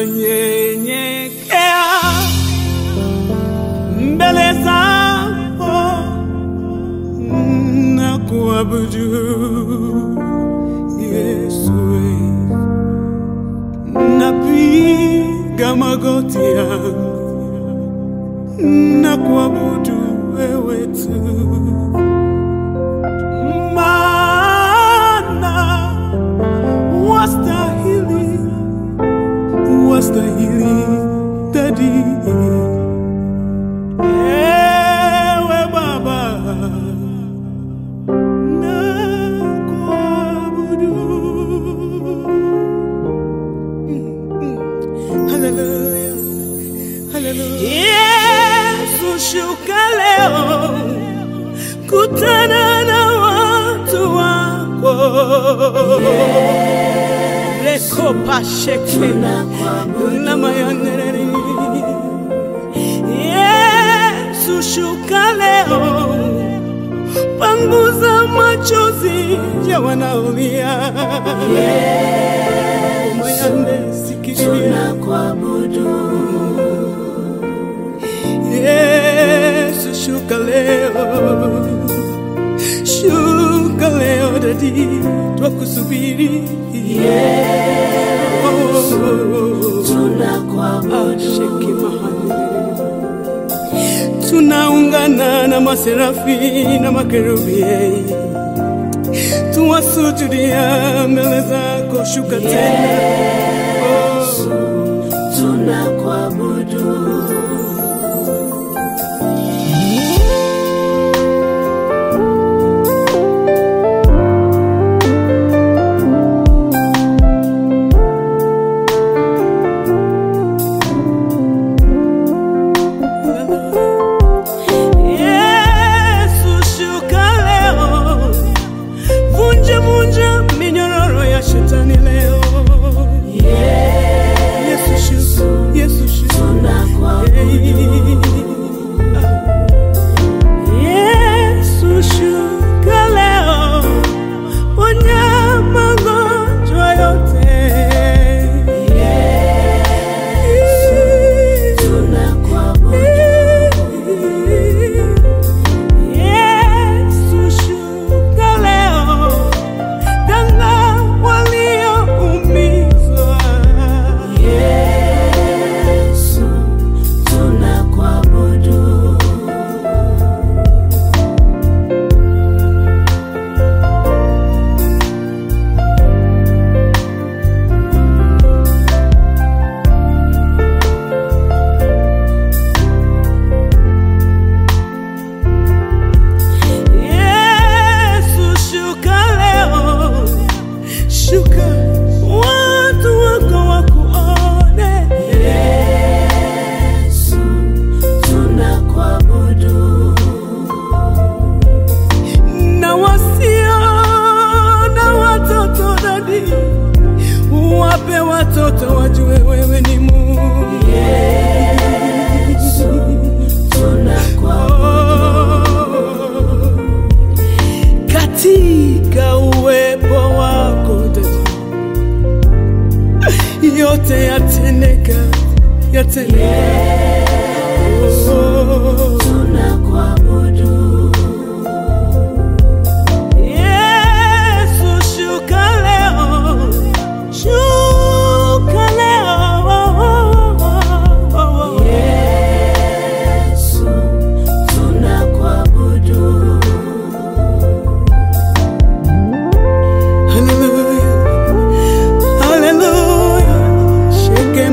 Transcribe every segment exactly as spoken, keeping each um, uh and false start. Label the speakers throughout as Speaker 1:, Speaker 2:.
Speaker 1: tunanyenyekea mbele zako na kuabudu Yesu. Napiga magoti yangu na kuabudu wewe tu, maana wastahili, wastahili Daddy. Ewe Baba na kuabudu. Hallelujah, hallelujah. Yesu shuka leo, kutana na watu wako. Reko pasheke na mayanere. Yesu shuka leo, panguza machozi ya wanaolia. Mayande sikiria kuabudu. Yesu shuka leo, shuka leo Daddy, twakusubiri. Yesu tunakuabudu. Tunaungana na maserafi na makerubi, tuwasujudia mbele zako, shuka tena. Yesu tunakuabudu. Watoto wajue wewe ni Mungu. Yesu tunakuabudu. Katika uwepo wako Daddy, yote yatendeka, yatendeka. Yesu tunakuabudu.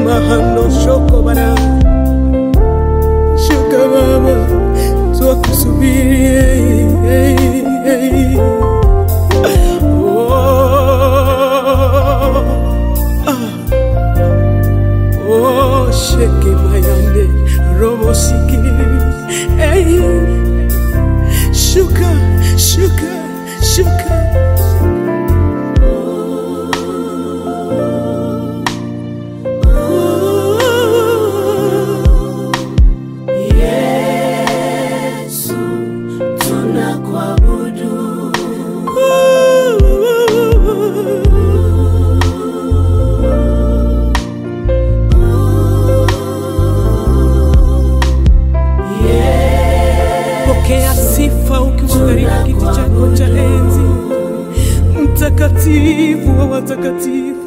Speaker 1: Shoko bara, shuka baba, tuwakusu. mtakatifu wa watakatifu.